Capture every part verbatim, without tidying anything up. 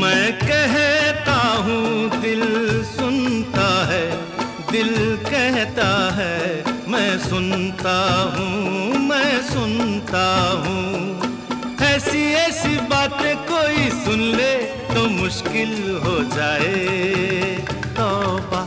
मैं कहता हूँ दिल सुनता है, दिल कहता है मैं सुनता हूँ, मैं सुनता हूँ। ऐसी ऐसी बातें कोई सुन ले तो मुश्किल हो जाए तौबा।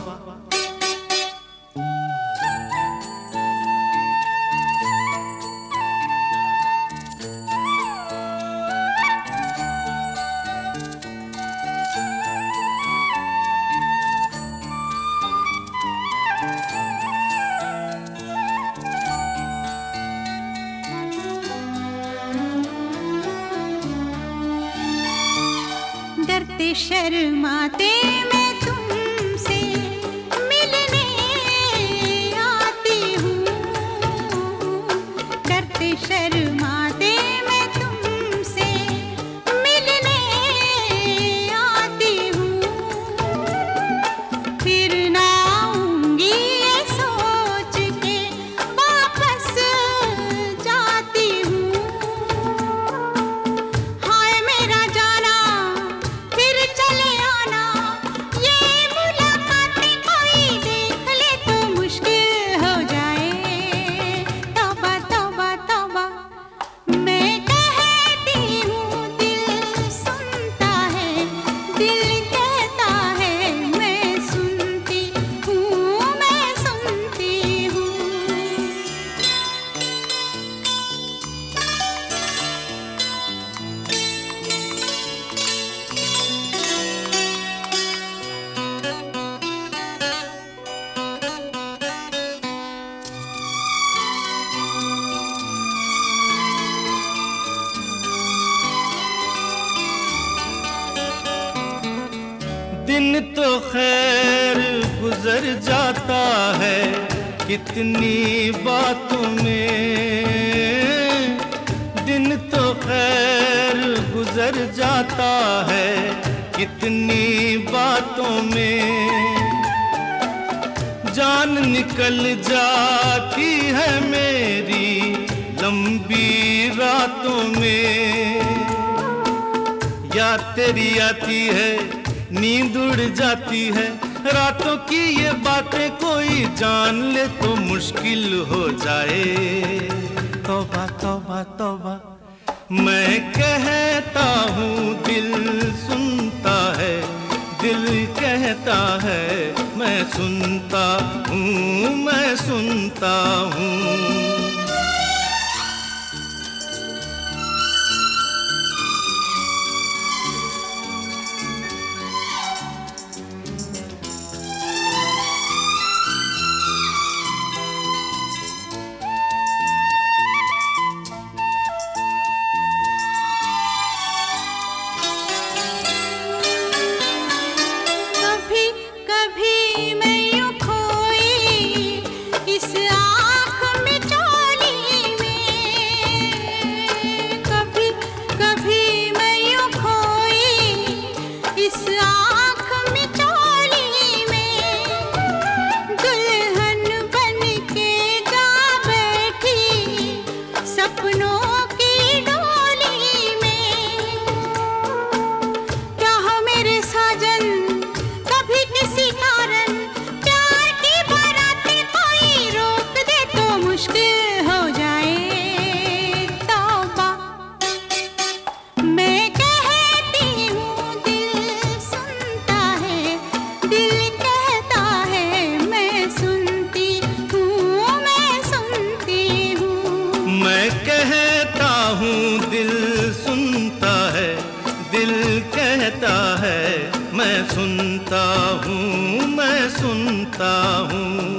डरते शर्माते मैं तुमसे मिलने आती हूँ, डरते शर्माते मैं तुमसे मिलने आती हूँ। फिर ना आऊंगी ये सोच के वापस जाती हूँ। हाय मेरा जाना फिर चले आना, ये मुलाकातें कोई देख ले तो मुश्किल हो जाए तौबा तौबा तौबा। मैं कहती हूँ दिल सुनता है, दिल कहता है मैं सुनती हूँ, मैं सुनती हूँ। दिन तो खैर गुजर जाता है कितनी बातों में, दिन तो खैर गुजर जाता है कितनी बातों में। जान निकल जाती है मेरी लंबी रातों में, याद तेरी आती है नींद उड़ जाती है, रातों की ये बातें कोई जान ले तो मुश्किल हो जाए तौबा तौबा तौबा। मैं कहता हूँ दिल सुनता है, दिल कहता है मैं सुनता हूँ, मैं सुनता हूँ। कभी कभी मैं यूं खोई इस आँख में चोली में, कभी कभी मैं यूं खोई इस आँख में चोली में। दुल्हन बन के जा बैठी सपनों की डोली में। क्या हो मेरे साजन कभी किसी कारण प्यार की बारातें कोई रोक दे तो मुश्किल हो जाए तौबा। मैं कहती हूँ दिल सुनता है, दिल कहता है मैं सुनती हूँ, मैं सुनती हूँ। मैं कहता हूँ दिल सुनता है, दिल कहता है मैं सुनता हूँ, मैं सुनता हूँ।